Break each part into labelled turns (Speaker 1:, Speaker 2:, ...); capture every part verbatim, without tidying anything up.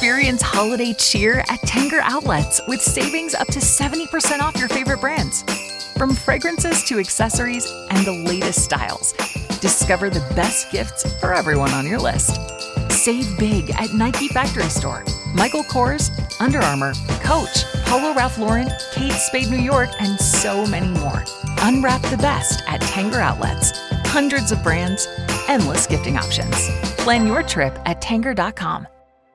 Speaker 1: Experience holiday cheer at Tanger Outlets with savings up to seventy percent off your favorite brands. From fragrances to accessories and the latest styles, discover the best gifts for everyone on your list. Save big at Nike Factory Store, Michael Kors, Under Armour, Coach, Polo Ralph Lauren, Kate Spade New York, and so many more. Unwrap the best at Tanger Outlets. Hundreds of brands, endless gifting options. Plan your trip at tanger dot com.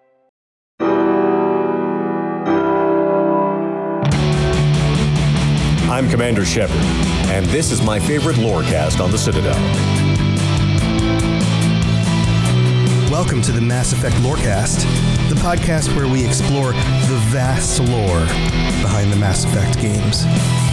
Speaker 2: I'm Commander Shepard, and this is my favorite lorecast on the Citadel.
Speaker 3: Welcome to the Mass Effect Lorecast, the podcast where we explore the vast lore behind the Mass Effect games.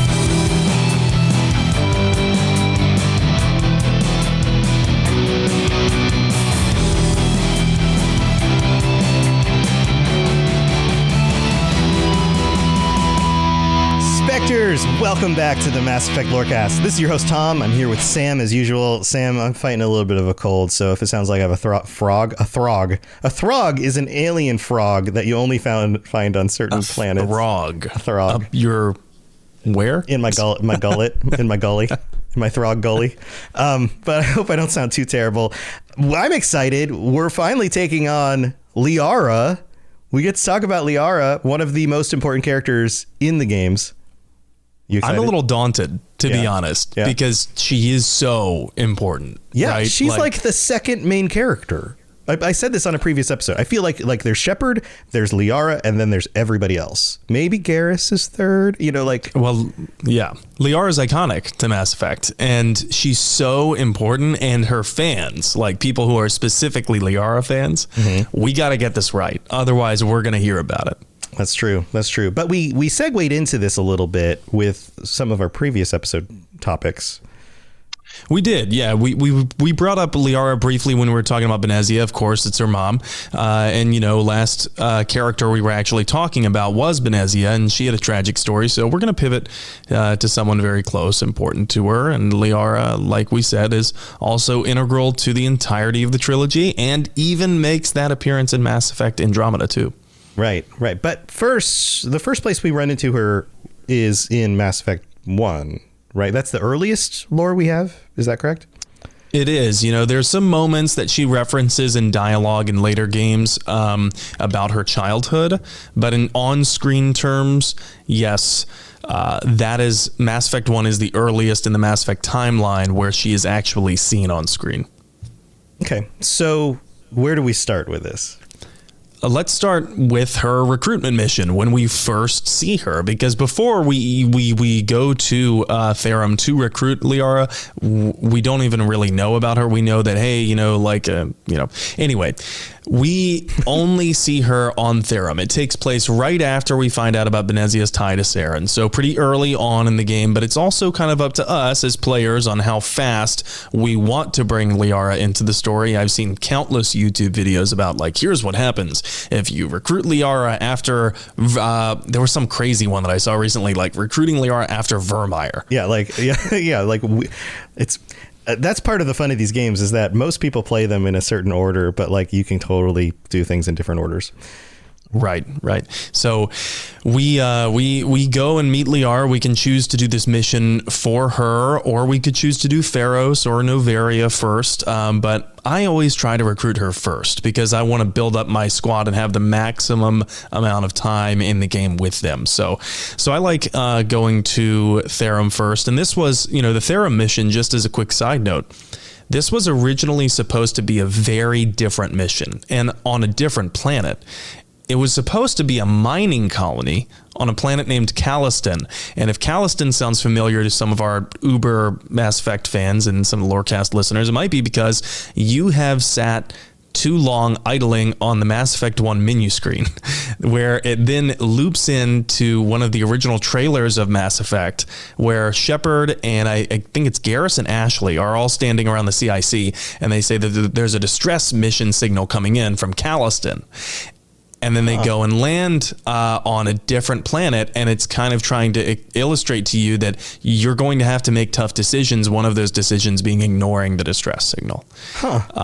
Speaker 3: Spectres, welcome back to the Mass Effect Lorecast. This is your host, Tom. I'm here with Sam, as usual. Sam, I'm fighting a little bit of a cold, so if it sounds like I have a thro- frog, a throg. A throg is an alien frog that you only found find on certain
Speaker 4: a
Speaker 3: planets.
Speaker 4: Throg.
Speaker 3: A throg.
Speaker 4: Uh, you're where?
Speaker 3: In my gullet, my gullet, in my gully, in my throg gully. Um, but I hope I don't sound too terrible. I'm excited. We're finally taking on Liara. We get to talk about Liara, one of the most important characters in the games.
Speaker 4: I'm a little daunted, to
Speaker 3: yeah.
Speaker 4: be honest,
Speaker 3: yeah.
Speaker 4: because she is so important.
Speaker 3: Yeah,
Speaker 4: right?
Speaker 3: she's like, like the second main character. I, I said this on a previous episode. I feel like like there's Shepard, there's Liara, and then there's everybody else. Maybe Garrus is third. You know, like
Speaker 4: well, yeah, Liara's iconic to Mass Effect, and she's so important. And her fans, like people who are specifically Liara fans, mm-hmm. we got to get this right. Otherwise, we're going to hear about it.
Speaker 3: That's true. That's true. But we, we segued into this a little bit with some of our previous episode topics.
Speaker 4: We did. Yeah, we, we we brought up Liara briefly when we were talking about Benezia. Of course, it's her mom. Uh, and, you know, last uh, character we were actually talking about was Benezia, and she had a tragic story. So we're going to pivot uh, to someone very close, important to her. And Liara, like we said, is also integral to the entirety of the trilogy and even makes that appearance in Mass Effect Andromeda, too.
Speaker 3: Right, right. But first, the first place we run into her is in Mass Effect one, right? That's the earliest lore we have. Is that correct?
Speaker 4: It is. You know, there's some moments that she references in dialogue in later games um, about her childhood. But in on-screen terms, yes, uh, that is Mass Effect one is the earliest in the Mass Effect timeline where she is actually seen on screen.
Speaker 3: Okay, so where do we start with this?
Speaker 4: Uh, let's start with her recruitment mission when we first see her, because before we we we go to uh, Therum to recruit Liara, w- we don't even really know about her. We know that, hey, you know, like, uh, you know, anyway, we only see her on Therum. It takes place right after we find out about Benezia's tie to Saren. So pretty early on in the game, but it's also kind of up to us as players on how fast we want to bring Liara into the story. I've seen countless YouTube videos about, like, here's what happens if you recruit Liara after, uh, there was some crazy one that I saw recently, like recruiting Liara after Virmire.
Speaker 3: Yeah, like, yeah, yeah, like we, it's, uh, that's part of the fun of these games is that most people play them in a certain order, but like you can totally do things in different orders.
Speaker 4: Right, right. So we uh, we we go and meet Liara. We can choose to do this mission for her, or we could choose to do Feros or Noveria first. Um, but I always try to recruit her first because I want to build up my squad and have the maximum amount of time in the game with them. So so I like uh, going to Therum first. And this was, you know, the Therum mission, just as a quick side note, this was originally supposed to be a very different mission and on a different planet. It was supposed to be a mining colony on a planet named Calliston. And if Calliston sounds familiar to some of our Uber Mass Effect fans and some Lorecast listeners, it might be because you have sat too long idling on the Mass Effect one menu screen, where it then loops into one of the original trailers of Mass Effect, where Shepard and I, I think it's Garrus and Ashley are all standing around the C I C, and they say that there's a distress mission signal coming in from Calliston. And then they huh. go and land uh, on a different planet, and it's kind of trying to I- illustrate to you that you're going to have to make tough decisions, one of those decisions being ignoring the distress signal.
Speaker 3: Huh.
Speaker 4: Uh,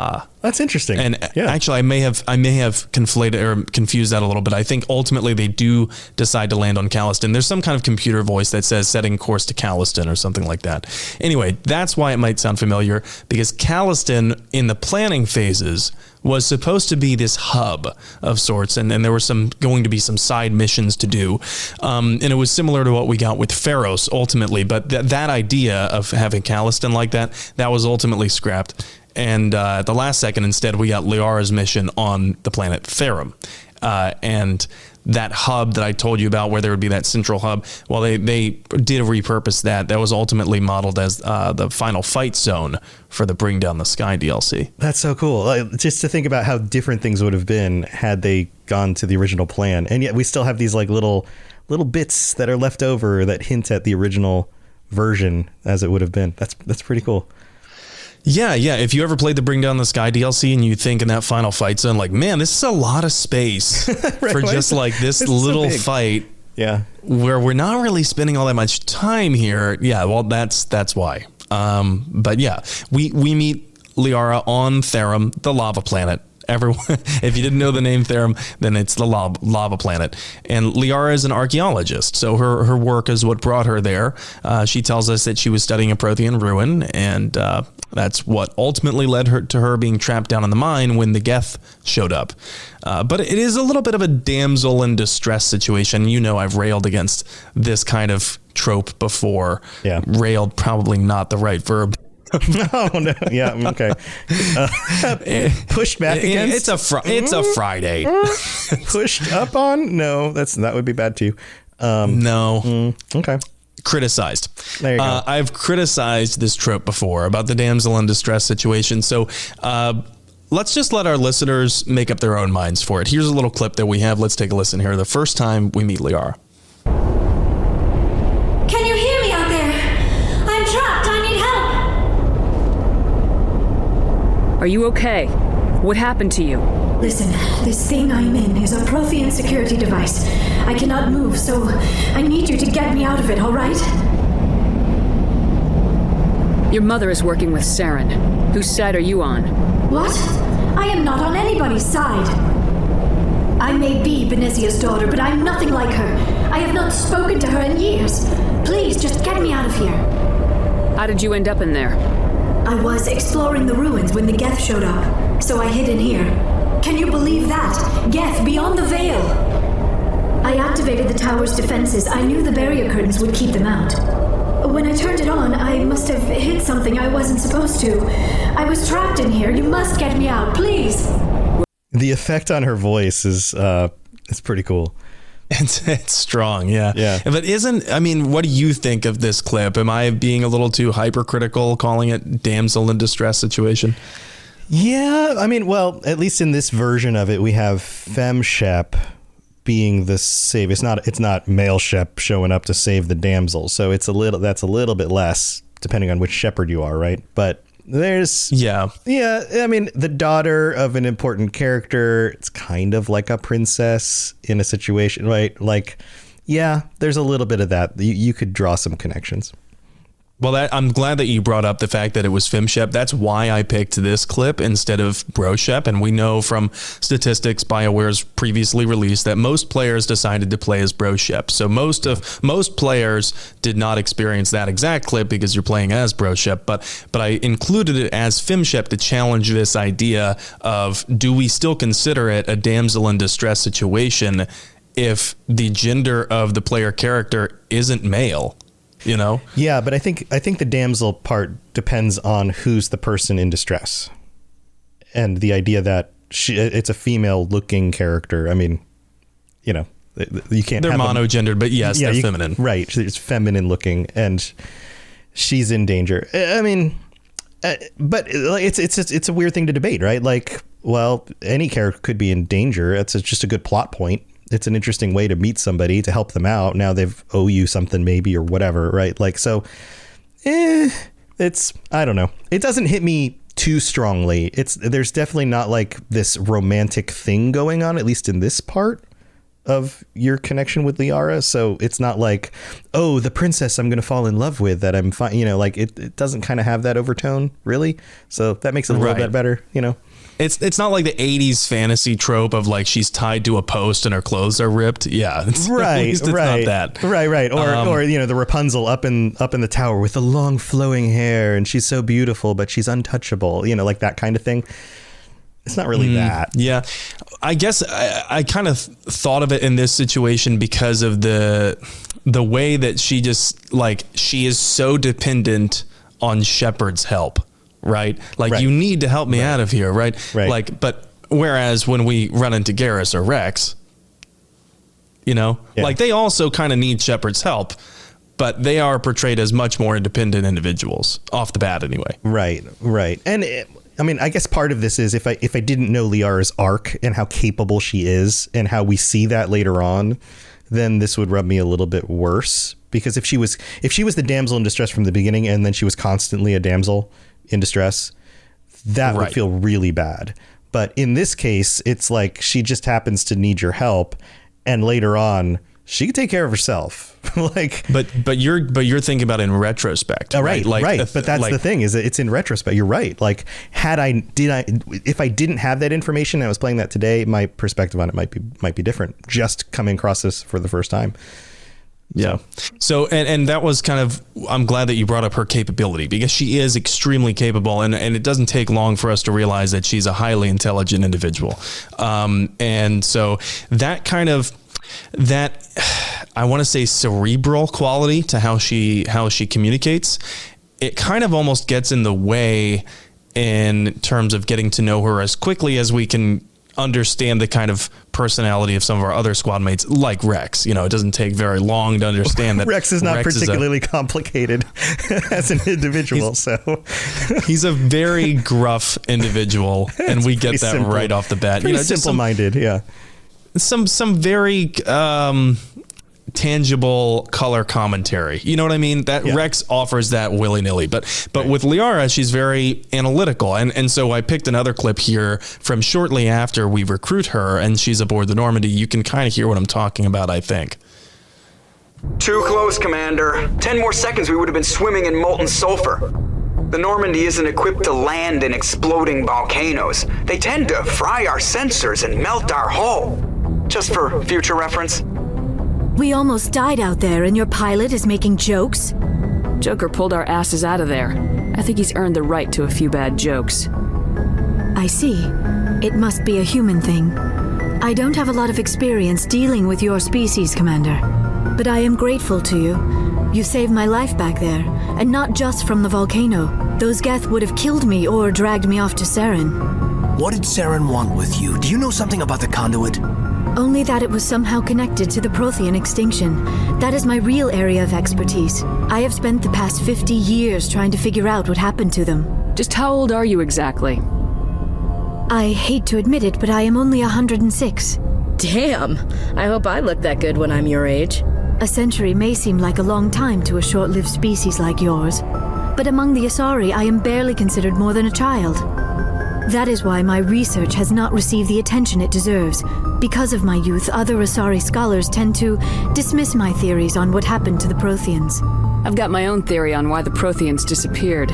Speaker 3: That's interesting.
Speaker 4: And
Speaker 3: yeah.
Speaker 4: actually, I may have I may have conflated or confused that a little bit. I think ultimately they do decide to land on Calliston. There's some kind of computer voice that says setting course to Calliston or something like that. Anyway, that's why it might sound familiar, because Calliston in the planning phases was supposed to be this hub of sorts, and, and there were some going to be some side missions to do. Um, and it was similar to what we got with Pharos ultimately, but th- that idea of having Calliston like that, that was ultimately scrapped. And uh, at the last second, instead, we got Liara's mission on the planet Therum. Uh, and that hub that I told you about, where there would be that central hub, well, they, they did repurpose that. That was ultimately modeled as uh, the final fight zone for the Bring Down the Sky D L C.
Speaker 3: That's so cool. Like, just to think about how different things would have been had they gone to the original plan. And yet we still have these like little little bits that are left over that hint at the original version as it would have been. That's that's pretty cool.
Speaker 4: Yeah, yeah. If you ever played the Bring Down the Sky D L C and you think in that final fight zone, like, man, this is a lot of space
Speaker 3: right,
Speaker 4: for just like this little so fight.
Speaker 3: Yeah,
Speaker 4: where we're not really spending all that much time here. Yeah, well, that's that's why. Um, but yeah, we we meet Liara on Therum, the lava planet. Everyone, if you didn't know the name Therum, then it's the lava, lava planet. And Liara is an archaeologist, so her, her work is what brought her there. Uh, she tells us that she was studying a Prothean ruin, and uh, that's what ultimately led her to her being trapped down in the mine when the Geth showed up. Uh, but it is a little bit of a damsel in distress situation. You know, I've railed against this kind of trope before.
Speaker 3: Yeah.
Speaker 4: Railed, probably not the right verb.
Speaker 3: Oh no! Yeah, okay. Uh, pushed back against.
Speaker 4: It's a fr- it's a Friday.
Speaker 3: Pushed up on? No, that's that would be bad too. Um,
Speaker 4: no.
Speaker 3: Mm, okay.
Speaker 4: Criticized.
Speaker 3: There you go.
Speaker 4: Uh, I've criticized this trope before about the damsel in distress situation. So uh, let's just let our listeners make up their own minds for it. Here's a little clip that we have. Let's take a listen here. The first time we meet Liara.
Speaker 5: Can you hear me out there? I'm trapped. I need help.
Speaker 6: Are you okay? What happened to you?
Speaker 5: Listen, this thing I'm in is a Prothean security device. I cannot move, so I need you to get me out of it, all right?
Speaker 6: Your mother is working with Saren. Whose side are you on?
Speaker 5: What? I am not on anybody's side. I may be Benezia's daughter, but I'm nothing like her. I have not spoken to her in years. Please, just get me out of here.
Speaker 6: How did you end up in there?
Speaker 5: I was exploring the ruins when the Geth showed up, so I hid in here. Can you believe that? Geth, beyond the veil! I activated the tower's defenses. I knew the barrier curtains would keep them out. When I turned it on, I must have hit something I wasn't supposed to. I was trapped in here. You must get me out, please!
Speaker 3: The effect on her voice is uh, it's pretty cool.
Speaker 4: It's, it's strong, yeah.
Speaker 3: Yeah.
Speaker 4: But isn't, I mean, what do you think of this clip? Am I being a little too hypercritical, calling it damsel in distress situation?
Speaker 3: Yeah, I mean, well, at least in this version of it, we have FemShep being the save. It's not, it's not male Shep showing up to save the damsel. So it's a little, that's a little bit less, depending on which shepherd you are, right? But there's,
Speaker 4: yeah,
Speaker 3: yeah. I mean, the daughter of an important character. It's kind of like a princess in a situation, right? Like, yeah, there's a little bit of that. You, you could draw some connections.
Speaker 4: Well, that, I'm glad that you brought up the fact that it was FemShep. That's why I picked this clip instead of BroShep. And we know from statistics BioWare's previously released that most players decided to play as BroShep. So most of most players did not experience that exact clip because you're playing as BroShep. But but I included it as FemShep to challenge this idea of, do we still consider it a damsel in distress situation if the gender of the player character isn't male? You know?
Speaker 3: Yeah, but I think I think the damsel part depends on who's the person in distress, and the idea that she it's a female looking character. I mean, you know, you can't.
Speaker 4: They're
Speaker 3: have
Speaker 4: monogendered, but yes,
Speaker 3: yeah,
Speaker 4: they're
Speaker 3: you,
Speaker 4: feminine.
Speaker 3: Right? It's feminine looking, and she's in danger. I mean, uh, but it's it's it's a weird thing to debate, right? Like, well, any character could be in danger. It's just a good plot point. It's an interesting way to meet somebody, to help them out. Now they've owe you something maybe, or whatever, right? Like, so, eh, it's, I don't know. It doesn't hit me too strongly. It's, there's definitely not like this romantic thing going on, at least in this part of your connection with Liara. So it's not like, oh, the princess I'm going to fall in love with that I'm fine. You know, like it, it doesn't kind of have that overtone really. So that makes it a little
Speaker 4: Right.
Speaker 3: bit better, you know?
Speaker 4: It's it's not like the eighties fantasy trope of like she's tied to a post and her clothes are ripped. Yeah, it's,
Speaker 3: right,
Speaker 4: at least it's
Speaker 3: right,
Speaker 4: not that.
Speaker 3: Right, right. Or
Speaker 4: Um,
Speaker 3: or you know the Rapunzel up in up in the tower with the long flowing hair, and she's so beautiful, but she's untouchable. You know, like that kind of thing. It's not really that.
Speaker 4: Yeah, I guess I, I kind of thought of it in this situation because of the the way that she just like she is so dependent on Shepard's help. Right. Like,
Speaker 3: Right.
Speaker 4: you need to help me
Speaker 3: Right.
Speaker 4: out of here. Right.
Speaker 3: Right.
Speaker 4: Like, but whereas when we run into Garrus or Rex, you know,
Speaker 3: Yeah.
Speaker 4: like they also kind of need Shepard's help, but they are portrayed as much more independent individuals off the bat anyway.
Speaker 3: Right, right. And it, I mean, I guess part of this is if I if I didn't know Liara's arc and how capable she is and how we see that later on, then this would rub me a little bit worse. Because if she was if she was the damsel in distress from the beginning and then she was constantly a damsel in distress, that would
Speaker 4: Right.
Speaker 3: feel really bad. But in this case, it's like she just happens to need your help, and later on she can take care of herself. like,
Speaker 4: But but you're but you're thinking about it in retrospect.
Speaker 3: oh, right,
Speaker 4: Like,
Speaker 3: right.
Speaker 4: if-
Speaker 3: But that's
Speaker 4: like,
Speaker 3: the thing is that it's in retrospect. You're right. Like, had I did I if I didn't have that information and I was playing that today, my perspective on it might be might be different. Just coming across this for the first time.
Speaker 4: Yeah. So, and, and that was kind of, I'm glad that you brought up her capability because she is extremely capable, and, and it doesn't take long for us to realize that she's a highly intelligent individual. Um, and so that kind of, that, I want to say cerebral quality to how she, how she communicates, it kind of almost gets in the way in terms of getting to know her as quickly as we can understand the kind of personality of some of our other squad mates, like Rex. You know, it doesn't take very long to understand that
Speaker 3: Rex is not
Speaker 4: Rex
Speaker 3: particularly complicated as an individual,
Speaker 4: He's-
Speaker 3: so
Speaker 4: He's a very gruff individual, and we get
Speaker 3: pretty
Speaker 4: that
Speaker 3: simple.
Speaker 4: right off the bat.
Speaker 3: pretty
Speaker 4: You know, just some,
Speaker 3: simple-minded. Yeah.
Speaker 4: some some very um, tangible color commentary. You know what I mean? That
Speaker 3: Yeah.
Speaker 4: Rex offers that willy nilly, but but with Liara, she's very analytical, and and so I picked another clip here from shortly after we recruit her, and she's aboard the Normandy. You can kind of hear what I'm talking about, I think.
Speaker 7: Too close, Commander. Ten more seconds, we would have been swimming in molten sulfur. The Normandy isn't equipped to land in exploding volcanoes. They tend to fry our sensors and melt our hull. Just for future reference.
Speaker 5: We almost died out there, and your pilot is making jokes?
Speaker 6: Joker pulled our asses out of there. I think he's earned the right to a few bad jokes.
Speaker 5: I see. It must be a human thing. I don't have a lot of experience dealing with your species, Commander. But I am grateful to you. You saved my life back there, and not just from the volcano. Those Geth would have killed me or dragged me off to Saren.
Speaker 8: What did Saren want with you? Do you know something about the conduit?
Speaker 5: Only that it was somehow connected to the Prothean extinction. That is my real area of expertise. I have spent the past fifty years trying to figure out what happened to them.
Speaker 6: Just how old are you exactly?
Speaker 5: I hate to admit it, but I am only one hundred six.
Speaker 9: Damn! I hope I look that good when I'm your age.
Speaker 5: A century may seem like a long time to a short-lived species like yours, but among the Asari, I am barely considered more than a child. That is why my research has not received the attention it deserves. Because of my youth, other Asari scholars tend to dismiss my theories on what happened to the Protheans.
Speaker 6: I've got my own theory on why the Protheans disappeared.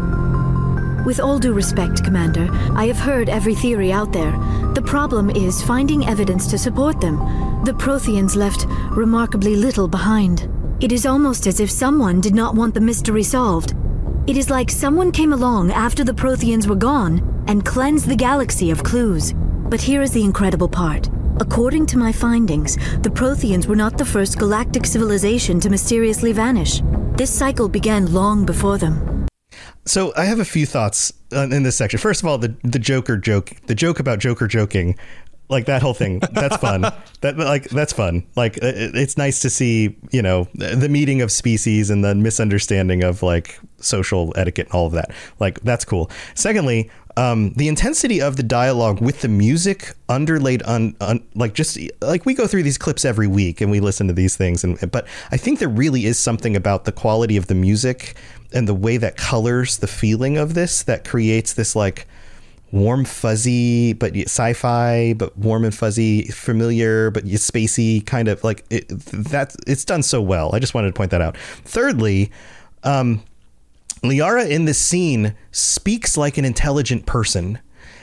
Speaker 5: With all due respect, Commander, I have heard every theory out there. The problem is finding evidence to support them. The Protheans left remarkably little behind. It is almost as if someone did not want the mystery solved. It is like someone came along after the Protheans were gone and cleansed the galaxy of clues. But here is the incredible part. According to my findings, the Protheans were not the first galactic civilization to mysteriously vanish. This cycle began long before them.
Speaker 3: So I have a few thoughts uh, in this section. First of all, the the Joker joke, the joke about Joker joking, like that whole thing. That's fun. that like that's fun. Like it, it's nice to see, you know, the meeting of species and the misunderstanding of like social etiquette and all of that. Like that's cool. Secondly, um, the intensity of the dialogue with the music underlaid on, on like just like we go through these clips every week and we listen to these things. And but I think there really is something about the quality of the music and the way that colors the feeling of this that creates this like warm, fuzzy, but sci-fi, but warm and fuzzy, familiar, but spacey kind of like it, that. It's done so well. I just wanted to point that out. Thirdly, um, Liara in this scene speaks like an intelligent person.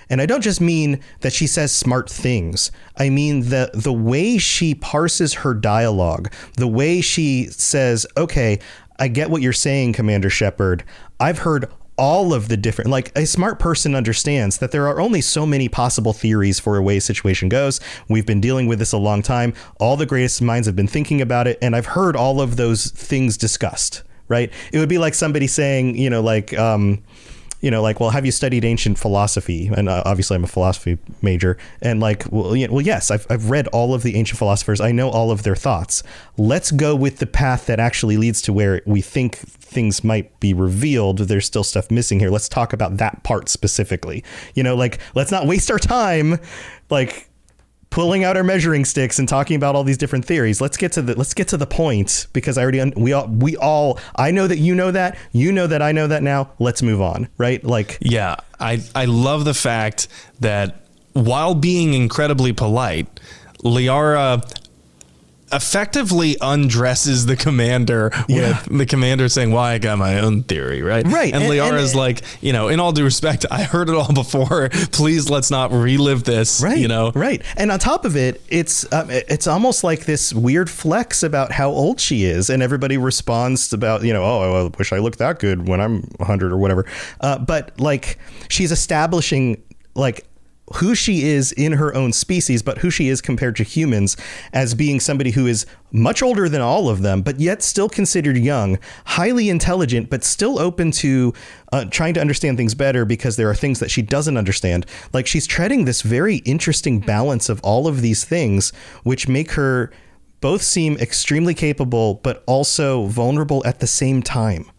Speaker 3: And I don't just mean that she says smart things. I mean the the way she parses her dialogue, the way she says, okay, I get what you're saying, Commander Shepard. I've heard all of the different, like a smart person understands that there are only so many possible theories for a way a situation goes. We've been dealing with this a long time. All the greatest minds have been thinking about it. And I've heard all of those things discussed, right? It would be like somebody saying, you know, like, um, you know, like, well, have you studied ancient philosophy? And uh, obviously I'm a philosophy major. And like, well, yeah, well, yes, I've, I've read all of the ancient philosophers. I know all of their thoughts. Let's go with the path that actually leads to where we think things might be revealed. There's still stuff missing here. Let's talk about that part specifically. You know, like, let's not waste our time, like, pulling out our measuring sticks and talking about all these different theories. Let's get to the let's get to the point, because I already un- we all we all I know that you know that you know that I know that now. Let's move on, right? Like,
Speaker 4: yeah, I I love the fact that while being incredibly polite, Liara effectively undresses the commander
Speaker 3: Yeah.
Speaker 4: with the commander saying, well, I got my own theory, right?
Speaker 3: Right.
Speaker 4: And,
Speaker 3: And-
Speaker 4: Liara's
Speaker 3: and-
Speaker 4: like, you know, in all due respect, I heard it all before. Please, let's not relive this,
Speaker 3: right,
Speaker 4: you know?
Speaker 3: right. And on top of it, it's um, it's almost like this weird flex about how old she is, and everybody responds about, you know, oh, I wish I looked that good when I'm one hundred or whatever. Uh, but like, she's establishing like who she is in her own species, but who she is compared to humans as being somebody who is much older than all of them, but yet still considered young, highly intelligent, but still open to uh, trying to understand things better because there are things that she doesn't understand. Like, she's treading this very interesting balance of all of these things, which make her both seem extremely capable, but also vulnerable at the same time.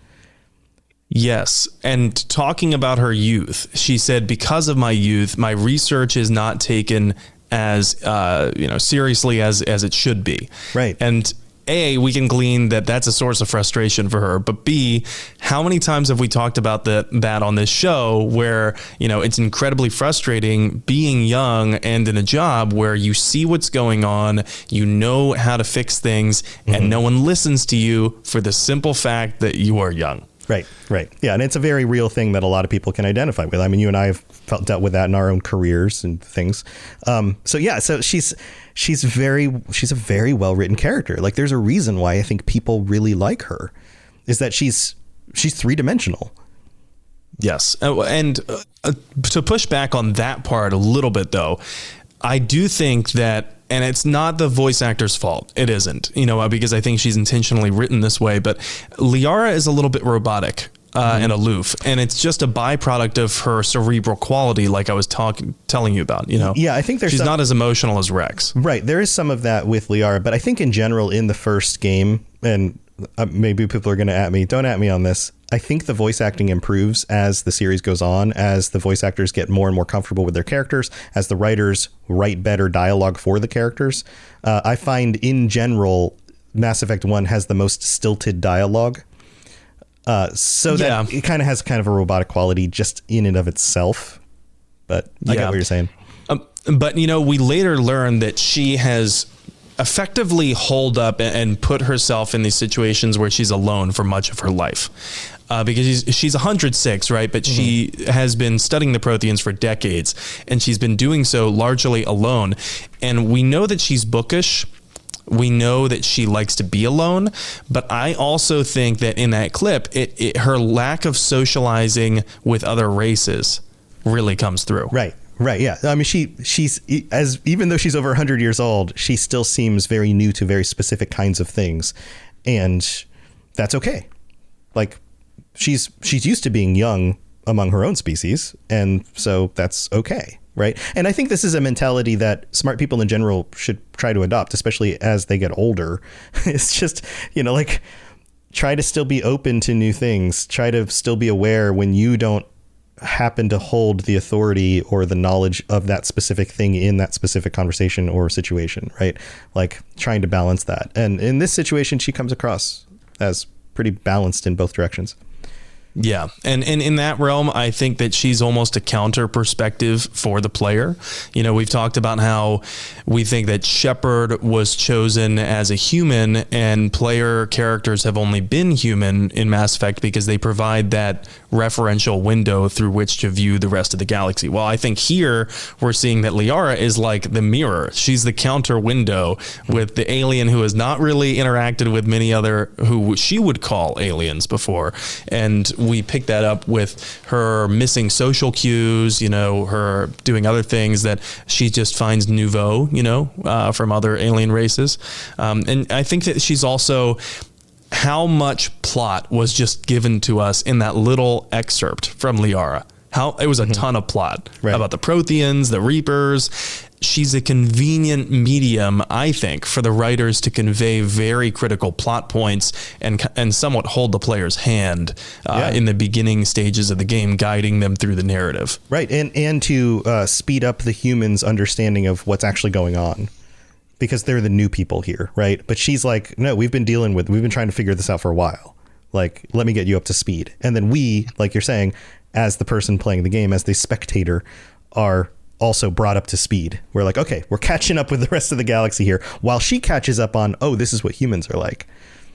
Speaker 4: Yes. And talking about her youth, she said, because of my youth, my research is not taken as, uh, you know, seriously as, as it should be.
Speaker 3: Right.
Speaker 4: And A, we can glean that that's a source of frustration for her. But B, how many times have we talked about that, that on this show where, you know, it's incredibly frustrating being young and in a job where you see what's going on, you know how to fix things, mm-hmm. and no one listens to you for the simple fact that you are young.
Speaker 3: Right, right. Yeah, and it's a very real thing that a lot of people can identify with. I mean, you and I have felt, dealt with that in our own careers and things. Um, so yeah, so she's she's very she's a very well written character. Like, there's a reason why I think people really like her, is that she's she's three dimensional.
Speaker 4: Yes, and uh, to push back on that part a little bit, though, I do think that. And it's not the voice actor's fault. It isn't, you know, because I think she's intentionally written this way. But Liara is a little bit robotic uh, mm-hmm. and aloof. And it's just a byproduct of her cerebral quality, like I was talking, telling you about, you know.
Speaker 3: Yeah, I think there's
Speaker 4: she's
Speaker 3: some,
Speaker 4: not as emotional as Rex.
Speaker 3: Right. There is some of that with Liara. But I think in general, in the first game, and uh, maybe people are going to at me, don't at me on this, I think the voice acting improves as the series goes on, as the voice actors get more and more comfortable with their characters, as the writers write better dialogue for the characters. Uh, I find in general, Mass Effect one has the most stilted dialogue. Uh, so
Speaker 4: yeah.
Speaker 3: that it kind of has kind of a robotic quality just in and of itself. But I
Speaker 4: yeah.
Speaker 3: get what you're saying.
Speaker 4: Um, but, you know, we later learned that she has effectively holed up and put herself in these situations where she's alone for much of her life. Uh, because she's, she's one hundred six, right? But mm-hmm. she has been studying the Protheans for decades, and she's been doing so largely alone. And we know that she's bookish. We know that she likes to be alone. But I also think that in that clip, it, it her lack of socializing with other races really comes through.
Speaker 3: Right. Right. Yeah. I mean, she she's as even though she's over one hundred years old, she still seems very new to very specific kinds of things. And that's OK. Like, she's she's used to being young among her own species. And so that's OK. Right. And I think this is a mentality that smart people in general should try to adopt, especially as they get older. It's just, you know, like, try to still be open to new things. Try to still be aware when you don't happen to hold the authority or the knowledge of that specific thing in that specific conversation or situation, right? Like, trying to balance that. And in this situation, she comes across as pretty balanced in both directions.
Speaker 4: Yeah. And, and in that realm, I think that she's almost a counter perspective for the player. You know, we've talked about how we think that Shepard was chosen as a human and player characters have only been human in Mass Effect because they provide that referential window through which to view the rest of the galaxy. Well, I think here we're seeing that Liara is like the mirror. She's the counter window with the alien who has not really interacted with many other who she would call aliens before. And we pick that up with her missing social cues, you know, her doing other things that she just finds nouveau, you know, uh, from other alien races. Um, and I think that she's also how much plot was just given to us in that little excerpt from Liara. How it was a mm-hmm. ton of plot right. about the Protheans, the Reapers. She's a convenient medium, I think, for the writers to convey very critical plot points and and somewhat hold the player's hand uh, yeah. in the beginning stages of the game, guiding them through the narrative.
Speaker 3: Right, and and to uh, speed up the humans' understanding of what's actually going on, because they're the new people here, right? But she's like, no, we've been dealing with, we've been trying to figure this out for a while. Like, let me get you up to speed. And then we, like you're saying, as the person playing the game, as the spectator, are also brought up to speed. We're like, okay, we're catching up with the rest of the galaxy here while she catches up on, oh, this is what humans are like.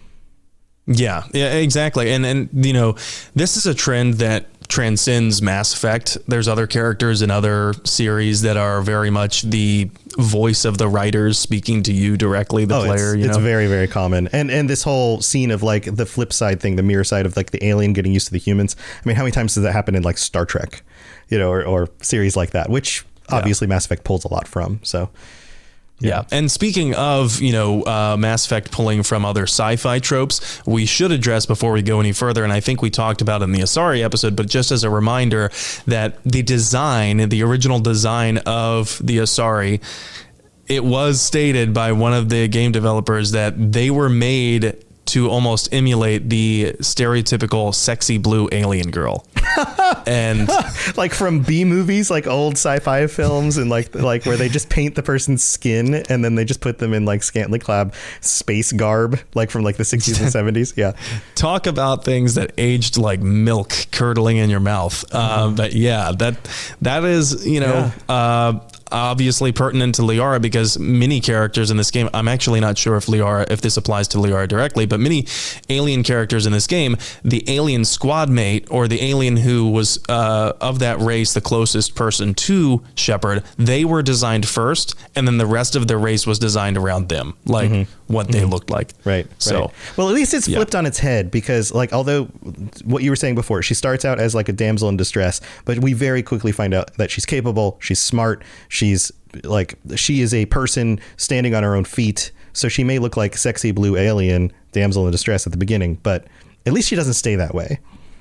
Speaker 4: Yeah, yeah, exactly. And, and, you know, this is a trend that transcends Mass Effect. There's other characters in other series that are very much the voice of the writers speaking to you directly, the
Speaker 3: oh,
Speaker 4: player.
Speaker 3: It's,
Speaker 4: you
Speaker 3: it's
Speaker 4: know?
Speaker 3: very, very common. And and this whole scene of like the flip side thing, the mirror side of like the alien getting used to the humans. I mean, how many times does that happen in like Star Trek, you know, or, or series like that, which obviously yeah. Mass Effect pulls a lot from. So.
Speaker 4: Yeah. And speaking of, you know, uh, Mass Effect pulling from other sci-fi tropes, we should address before we go any further, and I think we talked about it in the Asari episode, but just as a reminder that the design, the original design of the Asari, it was stated by one of the game developers that they were made to almost emulate the stereotypical sexy blue alien girl. And
Speaker 3: like from B movies, like old sci-fi films, and like like where they just paint the person's skin and then they just put them in like scantily clad space garb, like from like the sixties and seventies. Yeah.
Speaker 4: Talk about things that aged like milk curdling in your mouth. Uh, but yeah, that that is, you know, yeah. uh, obviously pertinent to Liara because many characters in this game, I'm actually not sure if Liara, if this applies to Liara directly, but many alien characters in this game, the alien squad mate or the alien who was uh, of that race, the closest person to Shepard, they were designed first, and then the rest of their race was designed around them, like mm-hmm. what they mm-hmm. looked like.
Speaker 3: Right.
Speaker 4: So,
Speaker 3: right. Well, at least it's
Speaker 4: yeah.
Speaker 3: flipped on its head because, like, although what you were saying before, she starts out as like a damsel in distress, but we very quickly find out that she's capable, she's smart, she's like, she is a person standing on her own feet. So she may look like sexy blue alien damsel in distress at the beginning, but at least she doesn't stay that way.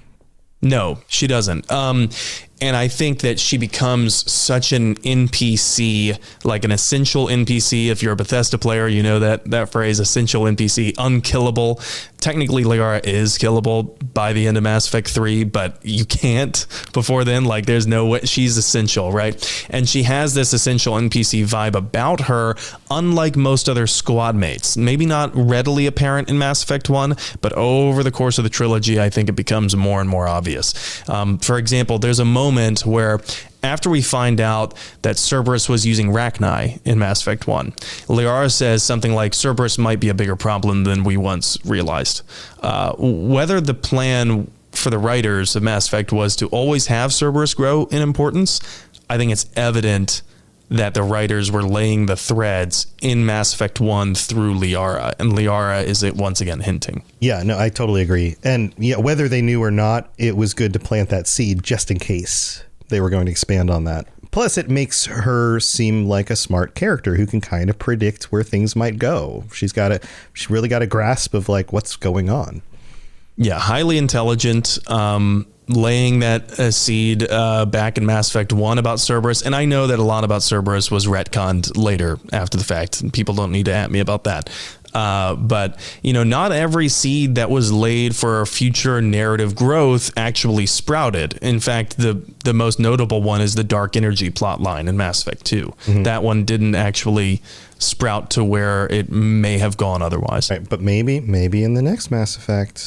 Speaker 4: No, she doesn't. Um, and I think that she becomes such an N P C, like an essential N P C. If you're a Bethesda player, you know that that phrase, essential N P C, unkillable. Technically, Liara is killable by the end of Mass Effect three, but you can't before then. Like, there's no way. She's essential, right? And she has this essential N P C vibe about her, unlike most other squad mates. Maybe not readily apparent in Mass Effect one, but over the course of the trilogy, I think it becomes more and more obvious. Um, for example, there's a moment where after we find out that Cerberus was using Rachni in Mass Effect one, Liara says something like, Cerberus might be a bigger problem than we once realized. Uh, whether the plan for the writers of Mass Effect was to always have Cerberus grow in importance, I think it's evident that the writers were laying the threads in Mass Effect one through Liara, and Liara is it once again hinting.
Speaker 3: Yeah, no, I totally agree. And yeah, whether they knew or not, it was good to plant that seed just in case they were going to expand on that. Plus, it makes her seem like a smart character who can kind of predict where things might go. She's got a, she's really got a grasp of like what's going on.
Speaker 4: Yeah, highly intelligent, um, laying that uh, seed uh, back in Mass Effect one about Cerberus. And I know that a lot about Cerberus was retconned later after the fact. People don't need to at me about that. Uh, but, you know, not every seed that was laid for future narrative growth actually sprouted. In fact, the the most notable one is the dark energy plot line in Mass Effect two. Mm-hmm. That one didn't actually sprout to where it may have gone otherwise.
Speaker 3: Right, but maybe, maybe in the next Mass Effect,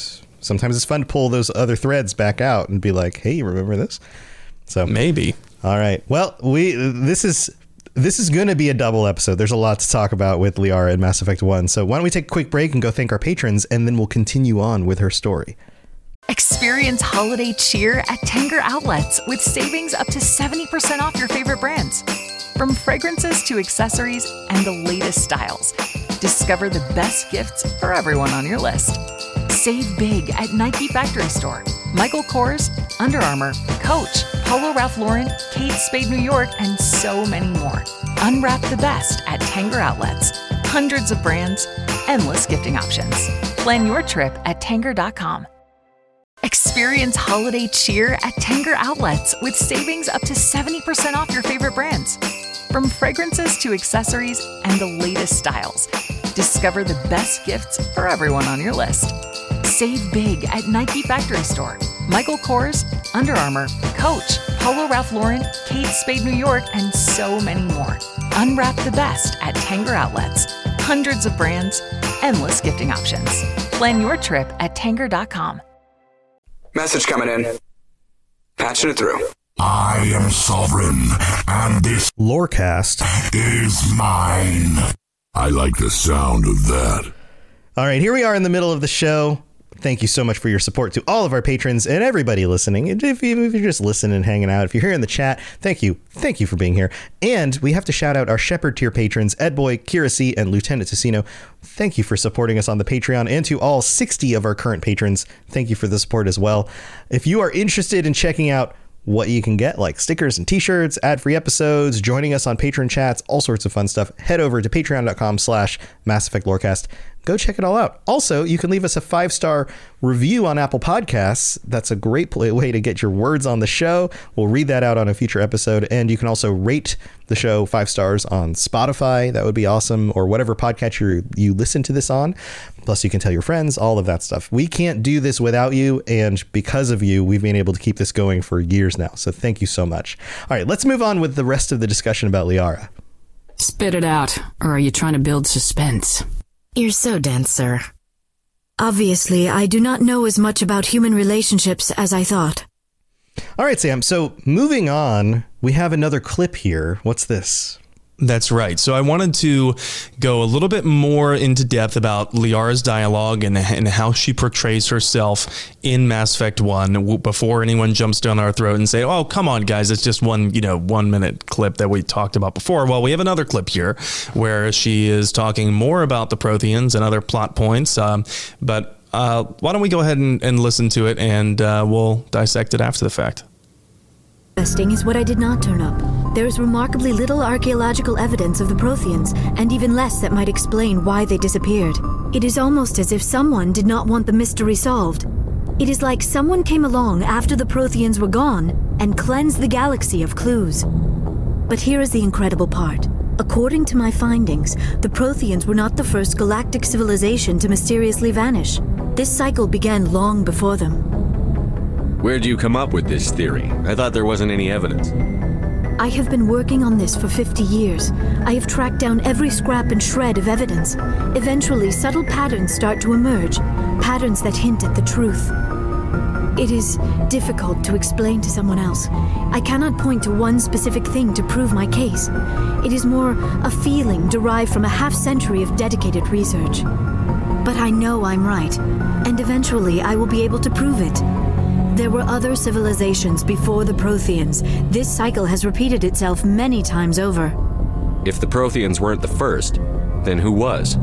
Speaker 3: sometimes it's fun to pull those other threads back out and be like, hey, you remember this? So
Speaker 4: maybe.
Speaker 3: All right. Well, we this is this is going to be a double episode. There's a lot to talk about with Liara in Mass Effect one. So why don't we take a quick break and go thank our patrons, and then we'll continue on with her story.
Speaker 1: Experience holiday cheer at Tanger Outlets with savings up to seventy percent off your favorite brands. From fragrances to accessories and the latest styles, discover the best gifts for everyone on your list. Save big at Nike Factory Store, Michael Kors, Under Armour, Coach, Polo Ralph Lauren, Kate Spade New York, and so many more. Unwrap the best at Tanger Outlets. Hundreds of brands, endless gifting options. Plan your trip at Tanger dot com. Experience holiday cheer at Tanger Outlets with savings up to seventy percent off your favorite brands. From fragrances to accessories and the latest styles, discover the best gifts for everyone on your list. Save big at Nike Factory Store, Michael Kors, Under Armour, Coach, Polo Ralph Lauren, Kate Spade New York, and so many more. Unwrap the best at Tanger Outlets. Hundreds of brands, endless gifting options. Plan your trip at Tanger dot com.
Speaker 7: Message coming in. Patching it through.
Speaker 10: I am sovereign, and this
Speaker 3: Lorecast
Speaker 10: is mine. I like the sound of that.
Speaker 3: All right, here we are in the middle of the show. Thank you so much for your support to all of our patrons and everybody listening. If, you, if you're just listening and hanging out, if you're here in the chat, thank you. Thank you for being here. And we have to shout out our Shepherd tier patrons, Edboy, Kira C, and Lieutenant Tessino. Thank you for supporting us on the Patreon, and to all sixty of our current patrons, thank you for the support as well. If you are interested in checking out what you can get, like stickers and t-shirts, ad-free episodes, joining us on patron chats, all sorts of fun stuff, head over to patreon.com slash Mass Effect Lorecast. Go check it all out. Also, you can leave us a five-star review on Apple Podcasts. That's a great way to get your words on the show. We'll read that out on a future episode. And you can also rate the show five stars on Spotify. That would be awesome. Or whatever podcatcher you listen to this on. Plus, you can tell your friends, all of that stuff. We can't do this without you. And because of you, we've been able to keep this going for years now. So thank you so much. All right, let's move on with the rest of the discussion about Liara.
Speaker 9: Spit it out, or are you trying to build suspense?
Speaker 5: You're so dense, sir. Obviously, I do not know as much about human relationships as I thought.
Speaker 3: All right, Sam. So moving on, we have another clip here. What's this?
Speaker 4: That's right. So I wanted to go a little bit more into depth about Liara's dialogue and, and how she portrays herself in Mass Effect one before anyone jumps down our throat and say, oh, come on, guys, it's just one, you know, one minute clip that we talked about before. Well, we have another clip here where she is talking more about the Protheans and other plot points. Um, but uh, why don't we go ahead and, and listen to it, and uh, we'll dissect it after the fact.
Speaker 5: Interesting is what I did not turn up. There is remarkably little archaeological evidence of the Protheans, and even less that might explain why they disappeared. It is almost as if someone did not want the mystery solved. It is like someone came along after the Protheans were gone and cleansed the galaxy of clues. But here is the incredible part. According to my findings, the Protheans were not the first galactic civilization to mysteriously vanish. This cycle began long before them.
Speaker 11: Where'd you come up with this theory? I thought there wasn't any evidence.
Speaker 5: I have been working on this for fifty years. I have tracked down every scrap and shred of evidence. Eventually, subtle patterns start to emerge, patterns that hint at the truth. It is difficult to explain to someone else. I cannot point to one specific thing to prove my case. It is more a feeling derived from a half-century of dedicated research. But I know I'm right, and eventually I will be able to prove it. There were other civilizations before the Protheans. This cycle has repeated itself many times over.
Speaker 11: If the Protheans weren't the first, then who was?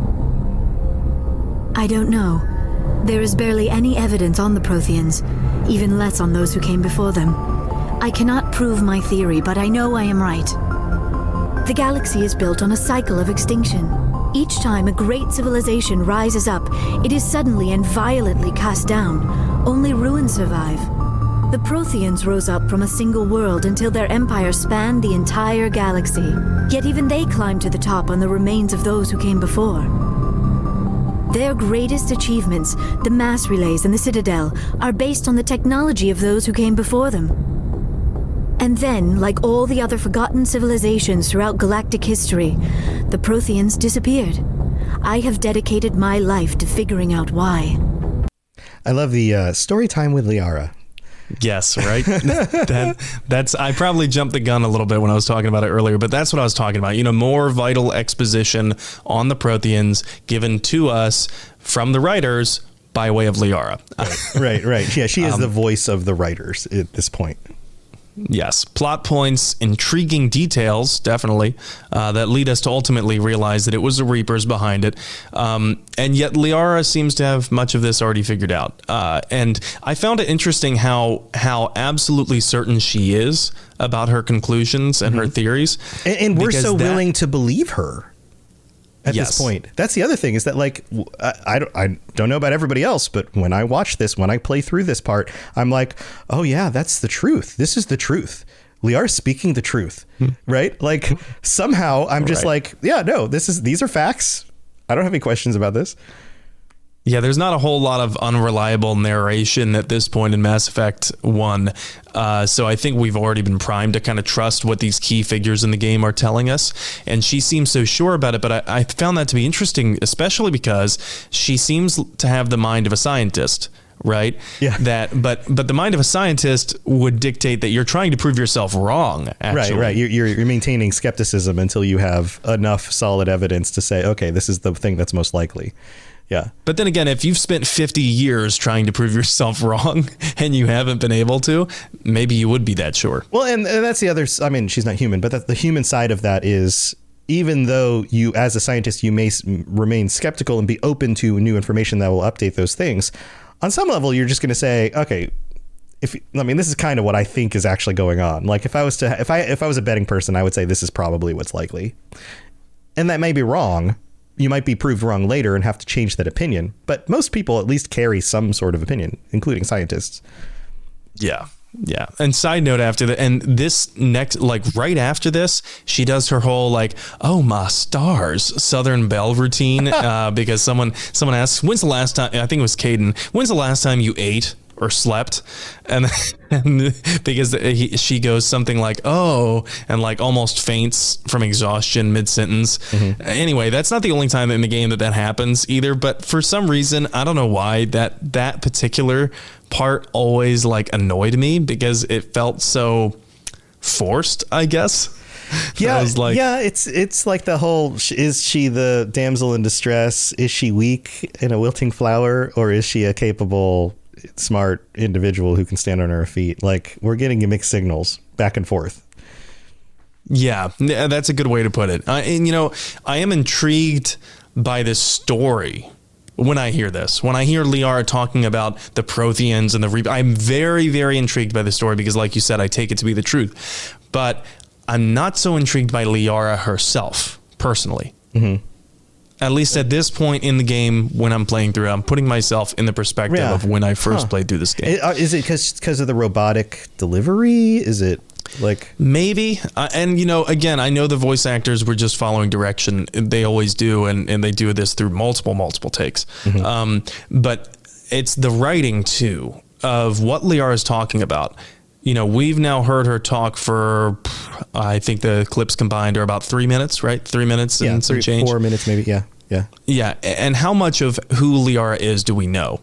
Speaker 5: I don't know. There is barely any evidence on the Protheans, even less on those who came before them. I cannot prove my theory, but I know I am right. The galaxy is built on a cycle of extinction. Each time a great civilization rises up, it is suddenly and violently cast down. Only ruins survive. The Protheans rose up from a single world until their empire spanned the entire galaxy. Yet even they climbed to the top on the remains of those who came before. Their greatest achievements, the mass relays and the Citadel, are based on the technology of those who came before them. And then, like all the other forgotten civilizations throughout galactic history, the Protheans disappeared. I have dedicated my life to figuring out why.
Speaker 3: I love the uh, story time with Liara.
Speaker 4: Yes, right. that, that's I probably jumped the gun a little bit when I was talking about it earlier, but that's what I was talking about. You know, more vital exposition on the Protheans given to us from the writers by way of Liara.
Speaker 3: Right, right, right. Yeah, she is um, the voice of the writers at this point.
Speaker 4: Yes. Plot points, intriguing details, definitely, uh, that lead us to ultimately realize that it was the Reapers behind it. Um, and yet Liara seems to have much of this already figured out. Uh, and I found it interesting how how absolutely certain she is about her conclusions and mm-hmm. her theories.
Speaker 3: And, and we're so that, willing to believe her. At
Speaker 4: yes.
Speaker 3: this point. That's the other thing is that, like, I, I, don't, I don't know about everybody else, but when I watch this, when I play through this part, I'm like, oh, yeah, that's the truth. This is the truth. Liara's speaking the truth, right? Like, somehow I'm just right. like, yeah, no, this is these are facts. I don't have any questions about this.
Speaker 4: Yeah, there's not a whole lot of unreliable narration at this point in Mass Effect one. Uh, so I think we've already been primed to kind of trust what these key figures in the game are telling us. And she seems so sure about it. But I, I found that to be interesting, especially because she seems to have the mind of a scientist. Right.
Speaker 3: Yeah.
Speaker 4: That. But but the mind of a scientist would dictate that you're trying to prove yourself wrong. Actually.
Speaker 3: Right. Right. You're, you're, you're maintaining skepticism until you have enough solid evidence to say, OK, this is the thing that's most likely. Yeah.
Speaker 4: But then again, if you've spent fifty years trying to prove yourself wrong and you haven't been able to, maybe you would be that sure.
Speaker 3: Well, and, and that's the other. I mean, she's not human, but that the human side of that is even though you as a scientist, you may s- remain skeptical and be open to new information that will update those things. On some level, you're just going to say, OK, if I mean, this is kind of what I think is actually going on. Like if I was to if I if I was a betting person, I would say this is probably what's likely. And that may be wrong. You might be proved wrong later and have to change that opinion. But most people at least carry some sort of opinion, including scientists.
Speaker 4: Yeah. Yeah. And side note after that, and this next, like right after this, she does her whole like, oh, my stars, Southern Belle routine. uh, because someone someone asks, when's the last time? I think it was Caden. When's the last time you ate or slept? And, and because he, she goes something like, oh, and like almost faints from exhaustion mid-sentence. Mm-hmm. Anyway, that's not the only time in the game that that happens either. But for some reason, I don't know why that that particular part always like annoyed me because it felt so forced, I guess.
Speaker 3: Yeah,
Speaker 4: I was like,
Speaker 3: yeah, it's it's like the whole, is she the damsel in distress? Is she weak in a wilting flower, or is she a capable, smart individual who can stand on her feet? Like, we're getting mixed signals back and forth.
Speaker 4: Yeah, that's a good way to put it. Uh, and, you know, I am intrigued by this story when I hear this. When I hear Liara talking about the Protheans and the Reapers, I'm very, very intrigued by the story because, like you said, I take it to be the truth. But I'm not so intrigued by Liara herself, personally. Mm-hmm. At least at this point in the game, when I'm playing through, I'm putting myself in the perspective yeah. of when I first huh. played through this game.
Speaker 3: Is it because because of the robotic delivery? Is it like
Speaker 4: maybe? Uh, and you know, again, I know the voice actors were just following direction. They always do, and and they do this through multiple multiple takes. Mm-hmm. Um, but it's the writing too of what Liara is talking about. You know, we've now heard her talk for, I think the clips combined are about three minutes, right? Three minutes
Speaker 3: yeah,
Speaker 4: and some
Speaker 3: three,
Speaker 4: change.
Speaker 3: Four minutes, maybe. Yeah. Yeah.
Speaker 4: Yeah. And how much of who Liara is do we know?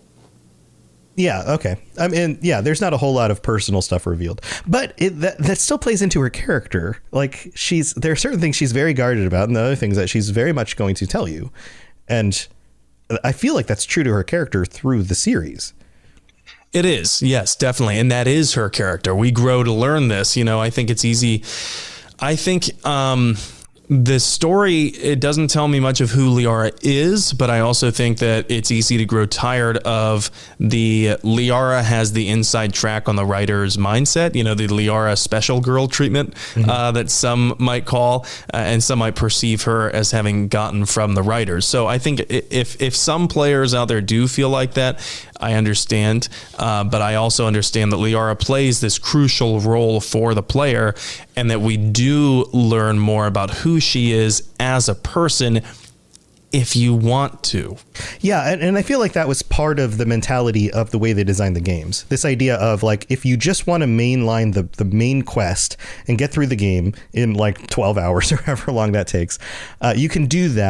Speaker 3: Yeah. OK. I mean, yeah, there's not a whole lot of personal stuff revealed, but it, that, that still plays into her character. Like she's there are certain things she's very guarded about and the other things that she's very much going to tell you. And I feel like that's true to her character through the series.
Speaker 4: It is. Yes, definitely. And that is her character. We grow to learn this. You know, I think it's easy. I think um, the story, it doesn't tell me much of who Liara is, but I also think that it's easy to grow tired of the Liara has the inside track on the writer's mindset, you know, the Liara special girl treatment mm-hmm. uh, that some might call, uh, and some might perceive her as having gotten from the writers. So I think if, if some players out there do feel like that, I understand, uh, but I also understand that Liara plays this crucial role for the player and that we do learn more about who she is as a person if you want to.
Speaker 3: Yeah, and, and I feel like that was part of the mentality of the way they designed the games. This idea of like, if you just want to mainline the, the main quest and get through the game in like twelve hours or however long that takes, uh, you can do that.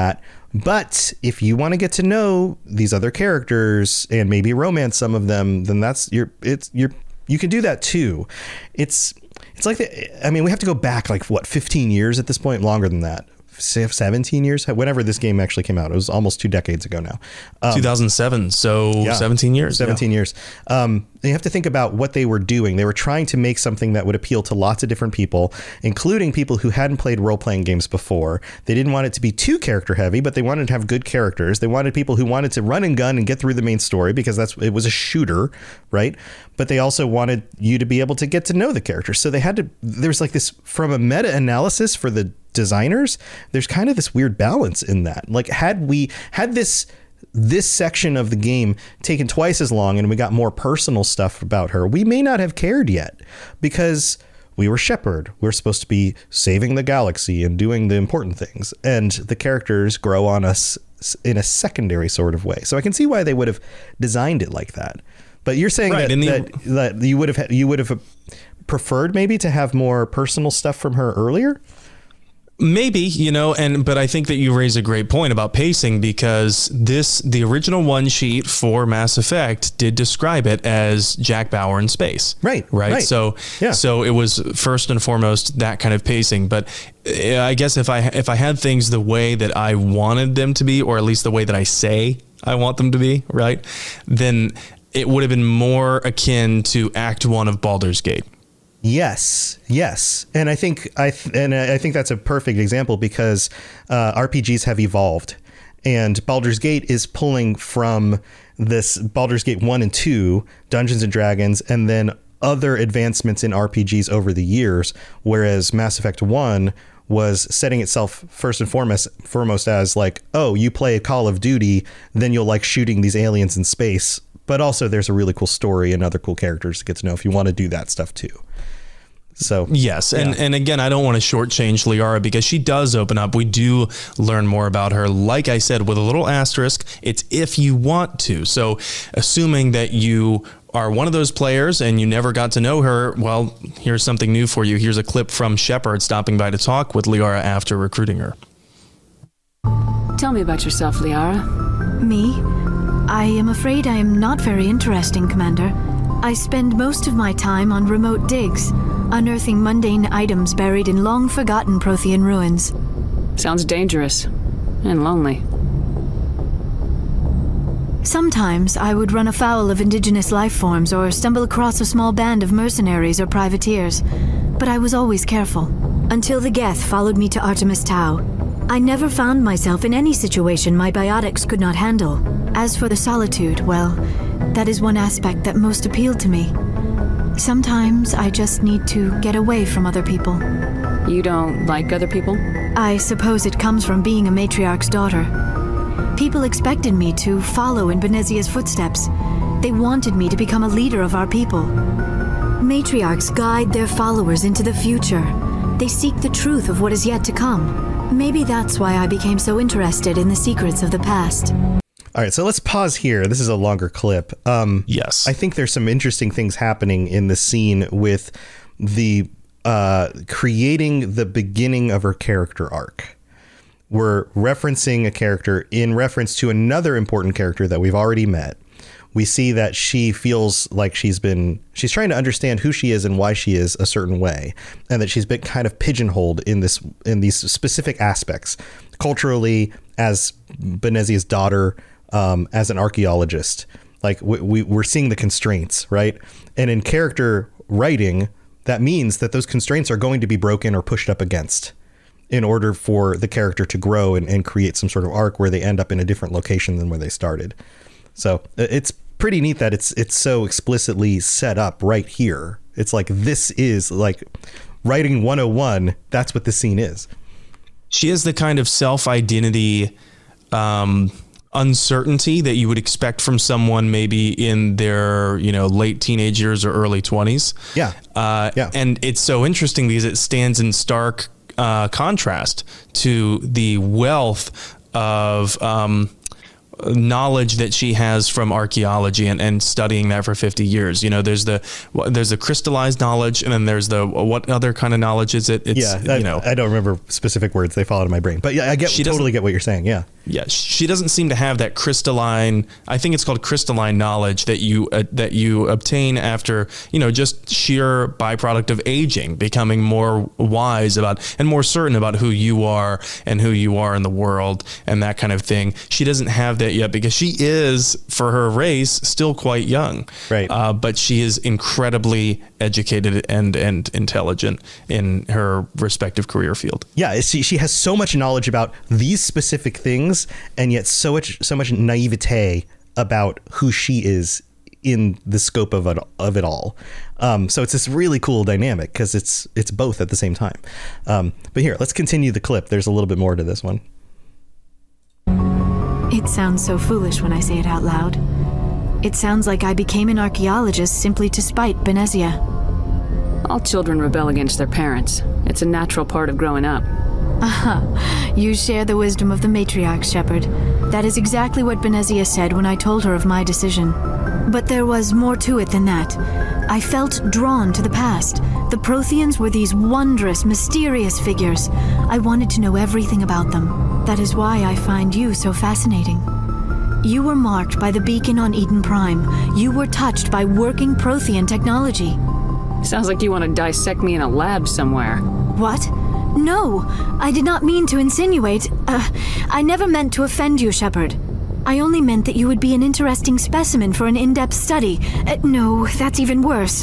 Speaker 3: But if you want to get to know these other characters and maybe romance some of them, then that's you're it's you're you can do that too. It's it's like the, I mean, we have to go back like what fifteen years at this point, longer than that. seventeen years, whenever this game actually came out. It was almost two decades ago now. Um,
Speaker 4: two thousand seven, so yeah, seventeen years.
Speaker 3: seventeen
Speaker 4: yeah.
Speaker 3: years. Um, you have to think about what they were doing. They were trying to make something that would appeal to lots of different people, including people who hadn't played role-playing games before. They didn't want it to be too character heavy, but they wanted to have good characters. They wanted people who wanted to run and gun and get through the main story because that's it was a shooter, right? But they also wanted you to be able to get to know the characters. So they had to, there's like this, from a meta-analysis for the designers, there's kind of this weird balance in that. Like had we had this this section of the game taken twice as long and we got more personal stuff about her, we may not have cared yet because we were Shepard. We're supposed to be saving the galaxy and doing the important things, and the characters grow on us in a secondary sort of way. So I can see why they would have designed it like that. But you're saying right, that, the, that that you would have you would have preferred maybe to have more personal stuff from her earlier?
Speaker 4: Maybe, you know, and but I think that you raise a great point about pacing, because this the original one sheet for Mass Effect did describe it as Jack Bauer in space.
Speaker 3: Right.
Speaker 4: Right.
Speaker 3: right.
Speaker 4: So yeah. so it was first and foremost that kind of pacing. But I guess if I if I had things the way that I wanted them to be, or at least the way that I say I want them to be, right, then it would have been more akin to Act One of Baldur's Gate.
Speaker 3: Yes, yes, and I think I th- and I think that's a perfect example because uh, R P Gs have evolved, and Baldur's Gate is pulling from this Baldur's Gate one and two, Dungeons and Dragons, and then other advancements in R P Gs over the years. Whereas Mass Effect one was setting itself first and foremost, foremost as like, oh, you play a Call of Duty, then you'll like shooting these aliens in space. But also there's a really cool story and other cool characters to get to know if you want to do that stuff too. So
Speaker 4: yes, and yeah. and again, I don't want to shortchange Liara because she does open up. We do learn more about her. Like I said, with a little asterisk, it's if you want to. So assuming that you are one of those players and you never got to know her, well, here's something new for you. Here's a clip from Shepard stopping by to talk with Liara after recruiting her.
Speaker 6: Tell me about yourself, Liara.
Speaker 5: Me? I am afraid I am not very interesting, Commander. I spend most of my time on remote digs, unearthing mundane items buried in long-forgotten Prothean ruins.
Speaker 6: Sounds dangerous and lonely.
Speaker 5: Sometimes I would run afoul of indigenous life forms or stumble across a small band of mercenaries or privateers, but I was always careful. Until the Geth followed me to Artemis Tau. I never found myself in any situation my biotics could not handle. As for the solitude, well, that is one aspect that most appealed to me. Sometimes I just need to get away from other people.
Speaker 6: You don't like other people?
Speaker 5: I suppose it comes from being a matriarch's daughter. People expected me to follow in Benezia's footsteps. They wanted me to become a leader of our people. Matriarchs guide their followers into the future. They seek the truth of what is yet to come. Maybe that's why I became so interested in the secrets of the past.
Speaker 3: All right, so let's pause here. This is a longer clip. Um,
Speaker 4: yes.
Speaker 3: I think there's some interesting things happening in the scene with the uh, creating the beginning of her character arc. We're referencing a character in reference to another important character that we've already met. We see that she feels like she's been, she's trying to understand who she is and why she is a certain way, and that she's been kind of pigeonholed in this, in these specific aspects, culturally, as Benezia's daughter, um, as an archaeologist. Like we, we, we're seeing the constraints, right? And in character writing, that means that those constraints are going to be broken or pushed up against in order for the character to grow and, and create some sort of arc where they end up in a different location than where they started. So it's pretty neat that it's it's so explicitly set up right here. It's like, this is like writing one oh one. That's what the scene is.
Speaker 4: She has the kind of self-identity um, uncertainty that you would expect from someone maybe in their, you know, late teenage years or early twenties.
Speaker 3: Yeah.
Speaker 4: Uh,
Speaker 3: yeah.
Speaker 4: And it's so interesting because it stands in stark uh, contrast to the wealth of um knowledge that she has from archaeology and, and studying that for fifty years. You know, there's the there's the crystallized knowledge, and then there's the what other kind of knowledge is it? It's,
Speaker 3: yeah, I,
Speaker 4: you know,
Speaker 3: I don't remember specific words. They fall out of my brain, but yeah, I get totally get what you're saying. Yeah,
Speaker 4: Yeah, she doesn't seem to have that crystalline, I think it's called crystalline knowledge that you uh, that you obtain after, you know, just sheer byproduct of aging, becoming more wise about and more certain about who you are and who you are in the world and that kind of thing. She doesn't have that yet because she is, for her race, still quite young.
Speaker 3: Right.
Speaker 4: Uh, but she is incredibly educated and, and intelligent in her respective career field.
Speaker 3: Yeah, she, she has so much knowledge about these specific things, and yet so much so much naivete about who she is in the scope of it, of it all. Um, so it's this really cool dynamic because it's it's both at the same time. Um, but here, let's continue the clip. There's a little bit more to this one.
Speaker 5: It sounds so foolish when I say it out loud. It sounds like I became an archaeologist simply to spite Benezia.
Speaker 6: All children rebel against their parents. It's a natural part of growing up.
Speaker 5: Aha, you share the wisdom of the matriarch, Shepard. That is exactly what Benezia said when I told her of my decision. But there was more to it than that. I felt drawn to the past. The Protheans were these wondrous, mysterious figures. I wanted to know everything about them. That is why I find you so fascinating. You were marked by the beacon on Eden Prime. You were touched by working Prothean technology.
Speaker 6: Sounds like you want to dissect me in a lab somewhere.
Speaker 5: What? No, I did not mean to insinuate. Uh, I never meant to offend you, Shepard. I only meant that you would be an interesting specimen for an in-depth study. Uh, no, that's even worse.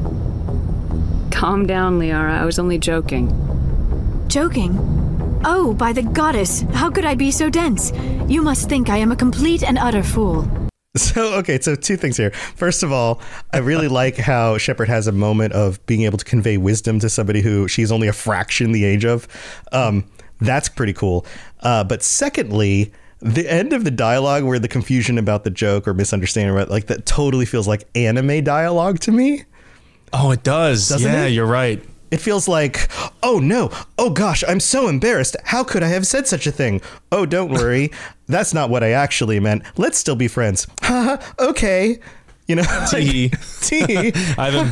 Speaker 6: Calm down, Liara. I was only joking.
Speaker 5: Joking? Oh, by the goddess, how could I be so dense? You must think I am a complete and utter fool.
Speaker 3: So, okay, so two things here. First of all, I really like how Shepard has a moment of being able to convey wisdom to somebody who she's only a fraction the age of. Um, that's pretty cool. Uh, but secondly, the end of the dialogue where the confusion about the joke or misunderstanding, about, like that totally feels like anime dialogue to me.
Speaker 4: Oh, it does.
Speaker 3: Doesn't
Speaker 4: yeah,
Speaker 3: it?
Speaker 4: You're right.
Speaker 3: It feels like, oh no, oh gosh, I'm so embarrassed. How could I have said such a thing? Oh, don't worry. That's not what I actually meant. Let's still be friends. Haha, okay. You know,
Speaker 4: T.
Speaker 3: T.
Speaker 4: I've,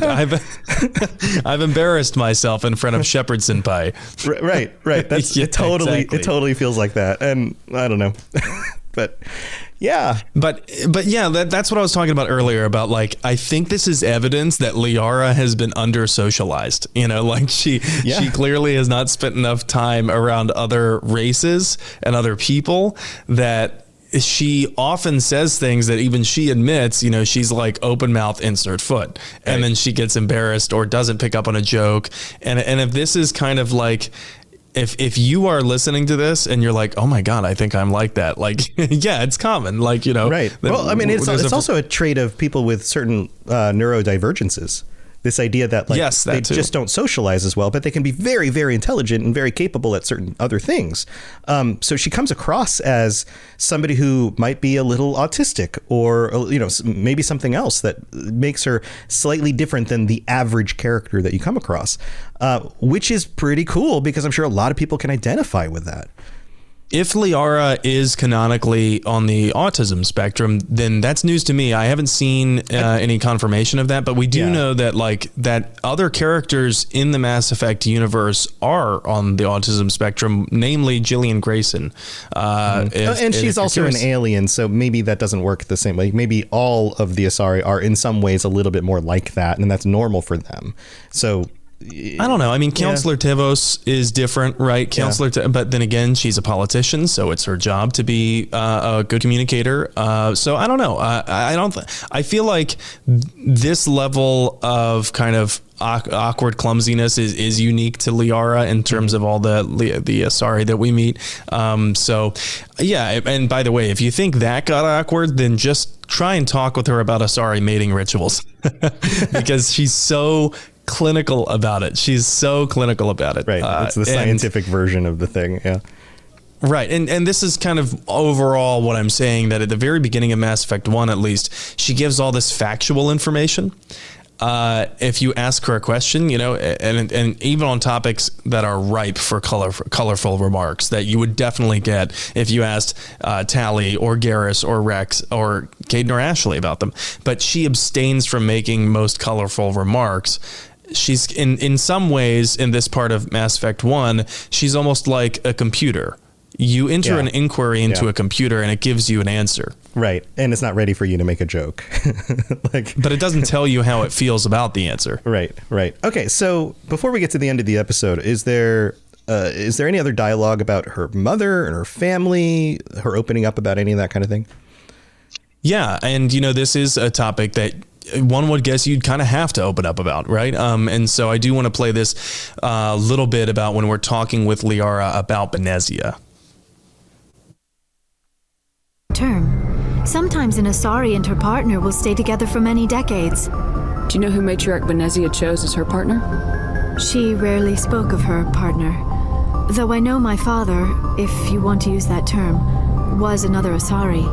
Speaker 4: I've, I've embarrassed myself in front of Shepard Senpai.
Speaker 3: Right, right. That's
Speaker 4: Yeah,
Speaker 3: it. Totally,
Speaker 4: exactly.
Speaker 3: it totally feels like that. And I don't know, but yeah.
Speaker 4: But but yeah, that, that's what I was talking about earlier about, like, I think this is evidence that Liara has been under socialized. You know, like she
Speaker 3: Yeah.
Speaker 4: she clearly has not spent enough time around other races and other people, that she often says things that even she admits, you know, she's like open mouth, insert foot. And
Speaker 3: Right.
Speaker 4: then she gets embarrassed or doesn't pick up on a joke. And and if this is kind of like, If if you are listening to this and you're like, oh my God, I think I'm like that. Like, yeah, it's common. Like, you know,
Speaker 3: Right. Well, I mean, it's,
Speaker 4: there's
Speaker 3: it's
Speaker 4: a-
Speaker 3: also a trait of people with certain uh, neurodivergences. This idea that like
Speaker 4: Yes, that
Speaker 3: they
Speaker 4: too.
Speaker 3: just don't socialize as well, but they can be very, very intelligent and very capable at certain other things. Um, so she comes across as somebody who might be a little autistic, or you know, maybe something else that makes her slightly different than the average character that you come across, uh, which is pretty cool because I'm sure a lot of people can identify with that.
Speaker 4: If Liara is canonically on the autism spectrum, then that's news to me. I haven't seen uh, any confirmation of that, but we do
Speaker 3: Yeah.
Speaker 4: know that like that other characters in the Mass Effect universe are on the autism spectrum, namely Gillian Grayson. Uh, if-
Speaker 3: Uh, and
Speaker 4: if
Speaker 3: she's
Speaker 4: you're
Speaker 3: also an
Speaker 4: curious-
Speaker 3: alien, so maybe that doesn't work the same way. Maybe all of the Asari are in some ways a little bit more like that, and that's normal for them. So
Speaker 4: I don't know. I mean, Counselor Tevos is different, right? Counselor, Te- but then again, she's a politician, so it's her job to be uh, a good communicator. Uh, so I don't know. Uh, I don't. Th- I feel like this level of kind of awk- awkward clumsiness is, is unique to Liara in terms of all the the Asari that we meet. Um, so yeah. And by the way, if you think that got awkward, then just try and talk with her about Asari mating rituals because she's so clinical about it. She's so clinical about it.
Speaker 3: right,
Speaker 4: Uh,
Speaker 3: it's the
Speaker 4: and-
Speaker 3: scientific version of the thing. Yeah.
Speaker 4: Right. And and this is kind of overall what I'm saying, that at the very beginning of Mass Effect one, at least, she gives all this factual information. Uh, if you ask her a question, you know, and and even on topics that are ripe for color, colorful remarks that you would definitely get if you asked uh, Tali or Garrus or Rex or Caden or Ashley about them. But she abstains from making most colorful remarks. She's in, in some ways in this part of Mass Effect one, she's almost like a computer. You enter
Speaker 3: Yeah.
Speaker 4: an inquiry into
Speaker 3: Yeah.
Speaker 4: a computer and it gives you an answer.
Speaker 3: Right. And it's not ready for you to make a joke. like,
Speaker 4: But it doesn't tell you how it feels about the answer.
Speaker 3: Right, right. Okay, so before we get to the end of the episode, is there uh, is there any other dialogue about her mother and her family, her opening up about any of that kind of thing?
Speaker 4: Yeah, and you know, this is a topic that one would guess you'd kind of have to open up about, right? Um, and so I do want to play this a uh, little bit about when we're talking with Liara about Benezia.
Speaker 5: Term. Sometimes an Asari and her partner will stay together for many decades.
Speaker 6: Do you know who Matriarch Benezia chose as her partner?
Speaker 5: She rarely spoke of her partner. Though I know my father, if you want to use that term, was another Asari.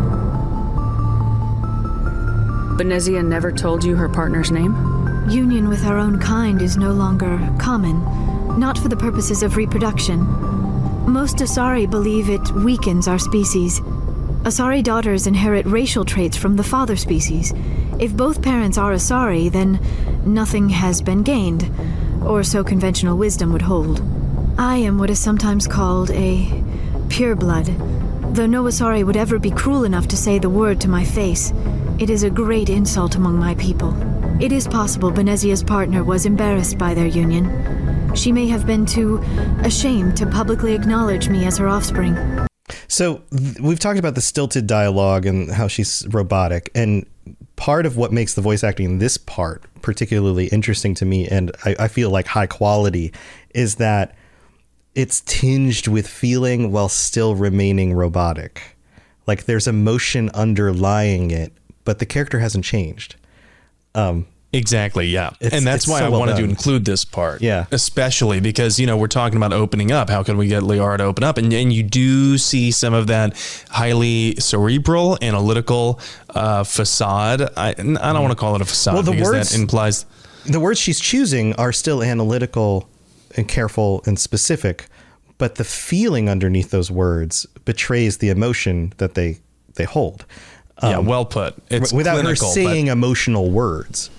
Speaker 6: Benezia never told you her partner's name?
Speaker 5: Union with our own kind is no longer common, not for the purposes of reproduction. Most Asari believe it weakens our species. Asari daughters inherit racial traits from the father species. If both parents are Asari, then nothing has been gained, or so conventional wisdom would hold. I am what is sometimes called a pureblood, though no Asari would ever be cruel enough to say the word to my face. It is a great insult among my people. It is possible Benezia's partner was embarrassed by their union. She may have been too ashamed to publicly acknowledge me as her offspring.
Speaker 3: So th- we've talked about the stilted dialogue and how she's robotic, and part of what makes the voice acting in this part particularly interesting to me, and I, I feel like high quality, is that it's tinged with feeling while still remaining robotic. Like there's emotion underlying it, but the character hasn't changed. Um,
Speaker 4: Exactly, yeah. And that's why
Speaker 3: so
Speaker 4: I
Speaker 3: well
Speaker 4: wanted
Speaker 3: done.
Speaker 4: to include this part.
Speaker 3: Yeah.
Speaker 4: Especially because, you know, we're talking about opening up. How can we get Liara to open up? And, and you do see some of that highly cerebral, analytical uh, facade. I, I don't want to call it a facade
Speaker 3: Well, the
Speaker 4: because
Speaker 3: words-
Speaker 4: that implies...
Speaker 3: The words she's choosing are still analytical and careful and specific, but the feeling underneath those words betrays the emotion that they, they hold.
Speaker 4: yeah,
Speaker 3: Um,
Speaker 4: well put. It's
Speaker 3: without
Speaker 4: clinical,
Speaker 3: her saying
Speaker 4: but-
Speaker 3: emotional words.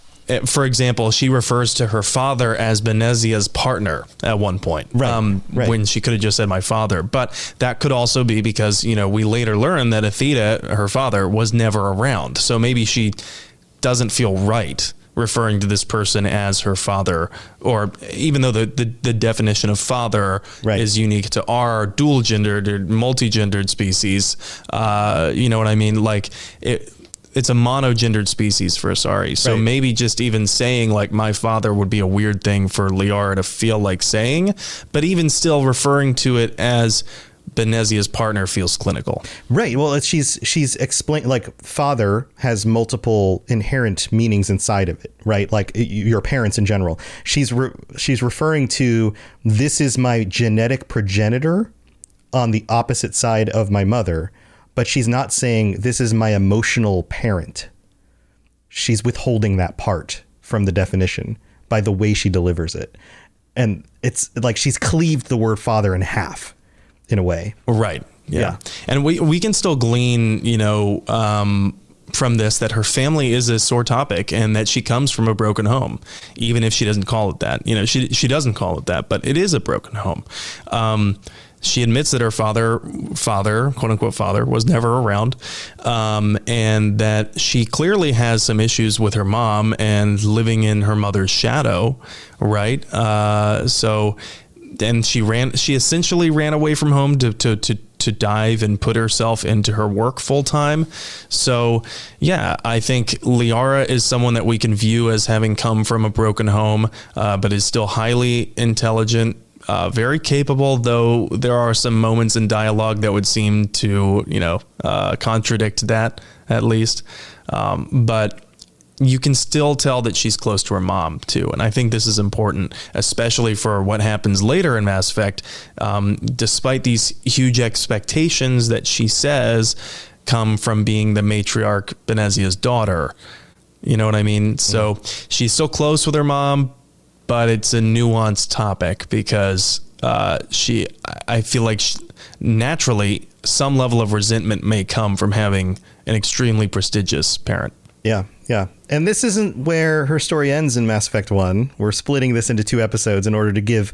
Speaker 4: For example, she refers to her father as Benezia's partner at one point,
Speaker 3: Right,
Speaker 4: um,
Speaker 3: right.
Speaker 4: when she could have just said my father. But that could also be because, you know, we later learn that Athena, her father, was never around. So maybe she doesn't feel right referring to this person as her father, or even though the, the, the definition of father
Speaker 3: Right.
Speaker 4: is unique to our dual gendered or multi-gendered species. Uh, you know what I mean? Like it, it's a monogendered species for Asari. So
Speaker 3: Right.
Speaker 4: maybe just even saying like my father would be a weird thing for Liara to feel like saying, but even still referring to it as Benezia's partner feels clinical.
Speaker 3: Right. Well, it's, she's she's explained, like, father has multiple inherent meanings inside of it, right? Like y- your parents in general. She's re- she's referring to, this is my genetic progenitor on the opposite side of my mother, but she's not saying this is my emotional parent. She's withholding that part from the definition by the way she delivers it. And it's like she's cleaved the word father in half in a way.
Speaker 4: Right. Yeah.
Speaker 3: Yeah.
Speaker 4: And we, we can still glean, you know, um, from this that her family is a sore topic and that she comes from a broken home, even if she doesn't call it that. You know, she she doesn't call it that, but it is a broken home. Um, she admits that her father, father, quote unquote father, was never around, um, and that she clearly has some issues with her mom and living in her mother's shadow, right? Uh, so, and she ran, she essentially ran away from home to to to to dive and put herself into her work full time. So yeah, I think Liara is someone that we can view as having come from a broken home, uh, but is still highly intelligent, uh, very capable, though there are some moments in dialogue that would seem to, you know, uh, contradict that at least. Um, but you can still tell that she's close to her mom too. And I think this is important, especially for what happens later in Mass Effect. Um, despite these huge expectations that she says come from being the matriarch Benezia's daughter, you know what I mean? So she's still close with her mom, but it's a nuanced topic because uh, she, I feel like she, naturally some level of resentment may come from having an extremely prestigious parent.
Speaker 3: Yeah, yeah. And this isn't where her story ends in Mass Effect one. We're splitting this into two episodes in order to give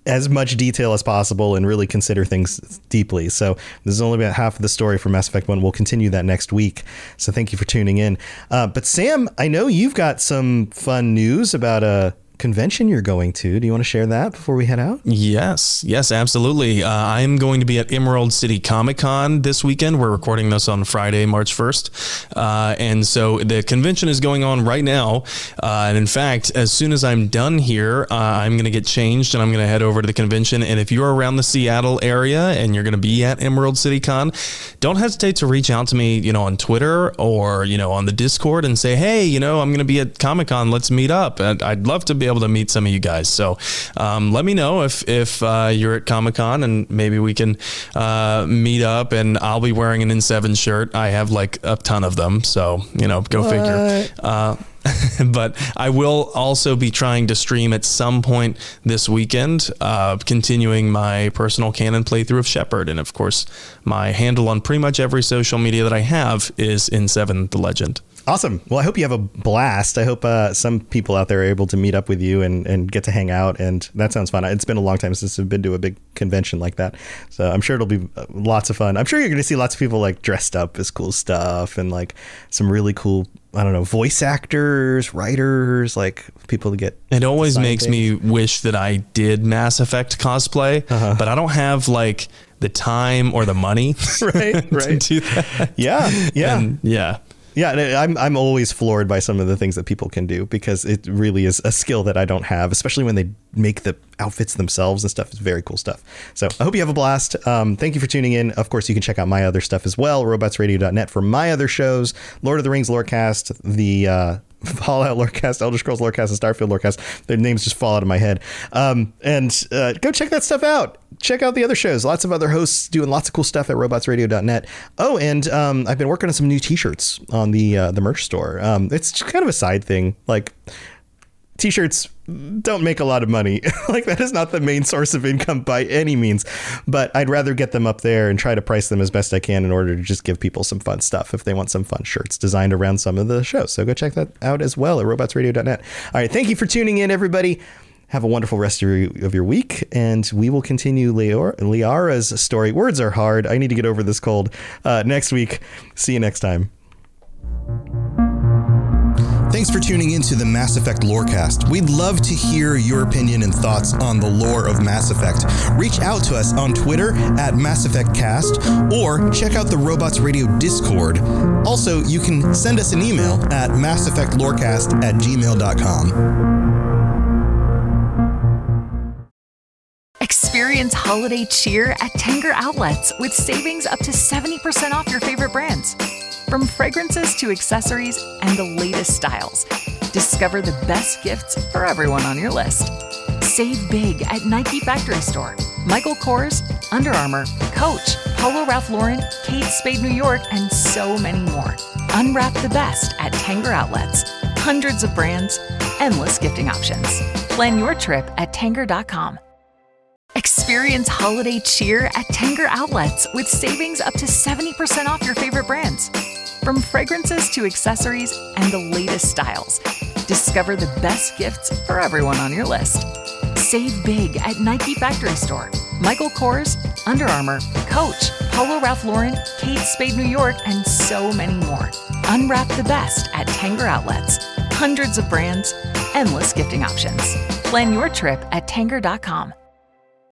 Speaker 3: as much detail as possible and really consider things deeply. So this is only about half of the story for Mass Effect one. We'll continue that next week. So thank you for tuning in. Uh, but Sam, I know you've got some fun news about a convention you're going to. Do you want to share that before we head out?
Speaker 4: Yes, yes, absolutely. Uh, I'm going to be at Emerald City Comic Con this weekend. We're recording this on Friday, March first. Uh, and so the convention is going on right now. Uh, and in fact, as soon as I'm done here, uh, I'm going to get changed and I'm going to head over to the convention. And if you're around the Seattle area and you're going to be at Emerald City Con, don't hesitate to reach out to me, you know, on Twitter or, you know, on the Discord and say, hey, you know, I'm going to be at Comic Con. Let's meet up. And I'd love to be able to meet some of you guys. So um, let me know if if uh, you're at Comic-Con and maybe we can uh, meet up, and I'll be wearing an N seven shirt. I have like a ton of them. So, you know, go
Speaker 3: what?
Speaker 4: figure. Uh, but I will also be trying to stream at some point this weekend, uh, continuing my personal canon playthrough of Shepard. And of course, my handle on pretty much every social media that I have is N seven The Legend.
Speaker 3: Awesome. Well, I hope you have a blast. I hope uh, some people out there are able to meet up with you and, and get to hang out. And that sounds fun. It's been a long time since I've been to a big convention like that. So I'm sure it'll be lots of fun. I'm sure you're going to see lots of people like dressed up as cool stuff and like some really cool, I don't know, voice actors, writers, like people to get.
Speaker 4: It always makes things. me wish that I did Mass Effect cosplay, uh-huh. but I don't have like the time or the money
Speaker 3: right, right.
Speaker 4: to do that.
Speaker 3: Yeah. Yeah.
Speaker 4: And, yeah.
Speaker 3: Yeah, I'm I'm always floored by some of the things that people can do, because it really is a skill that I don't have, especially when they make the outfits themselves and stuff. It's very cool stuff. So I hope you have a blast. Um, thank you for tuning in. Of course, you can check out my other stuff as well, robots radio dot net for my other shows, Lord of the Rings Lorecast, the uh, Fallout Lorecast, Elder Scrolls Lorecast, and Starfield Lorecast. Their names just fall out of my head. Um, and uh, go check that stuff out. Check out the other shows. Lots of other hosts doing lots of cool stuff at robots radio dot net. Oh, and um, I've been working on some new t-shirts on the uh, the merch store. Um, it's just kind of a side thing. Like, t-shirts don't make a lot of money. Like, that is not the main source of income by any means. But I'd rather get them up there and try to price them as best I can in order to just give people some fun stuff if they want some fun shirts designed around some of the shows. So go check that out as well at robots radio dot net. All right. Thank you for tuning in, everybody. Have a wonderful rest of your, of your week, and we will continue Lior, Liara's story. Words are hard. I need to get over this cold. Uh, next week. See you next time. Thanks for tuning into the Mass Effect Lorecast. We'd love to hear your opinion and thoughts on the lore of Mass Effect. Reach out to us on Twitter at Mass Effect Cast, or check out the Robots Radio Discord. Also, you can send us an email at mass effect lorecast at gmail dot com.
Speaker 1: Experience holiday cheer at Tanger Outlets with savings up to seventy percent off your favorite brands. From fragrances to accessories and the latest styles, discover the best gifts for everyone on your list. Save big at Nike Factory Store, Michael Kors, Under Armour, Coach, Polo Ralph Lauren, Kate Spade New York, and so many more. Unwrap the best at Tanger Outlets. Hundreds of brands, endless gifting options. Plan your trip at tanger dot com. Experience holiday cheer at Tanger Outlets with savings up to seventy percent off your favorite brands. From fragrances to accessories and the latest styles, discover the best gifts for everyone on your list. Save big at Nike Factory Store, Michael Kors, Under Armour, Coach, Polo Ralph Lauren, Kate Spade New York, and so many more. Unwrap the best at Tanger Outlets. Hundreds of brands, endless gifting options. Plan your trip at tanger dot com.